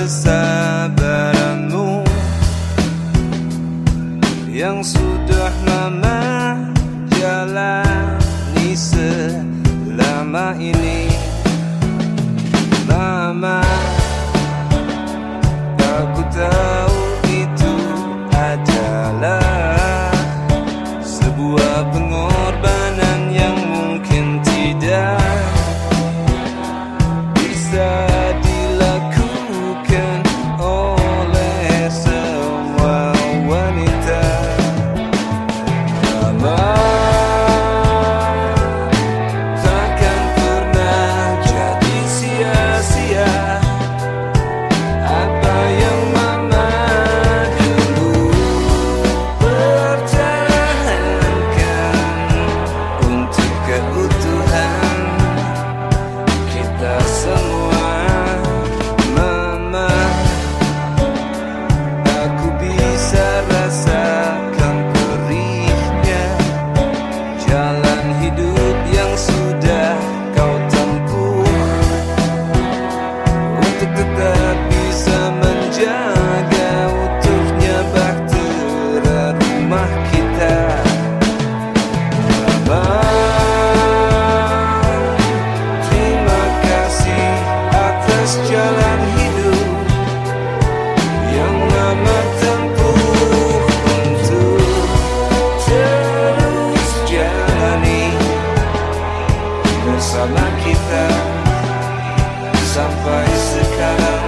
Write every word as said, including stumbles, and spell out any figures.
kesabaranmu yang sudah Mama jalani selama ini. Mama, aku tahu itu adalah sebuah pengorbanan yang mungkin tidak bisa dilakukan oleh semua wanita. Mama takkan pernah jadi sia-sia apa yang Mama dulu pertahankan untuk keutuhan kita semua. Mama, aku bisa rasakan perihnya jalan hidup yang sudah kau tempuh untuk tetap bisa menjaga utuhnya bahtera rumah kita. Mama, terima kasih atas jalan hidup yang Mama tempuh untuk terus jalani bersama kita sampai sekarang.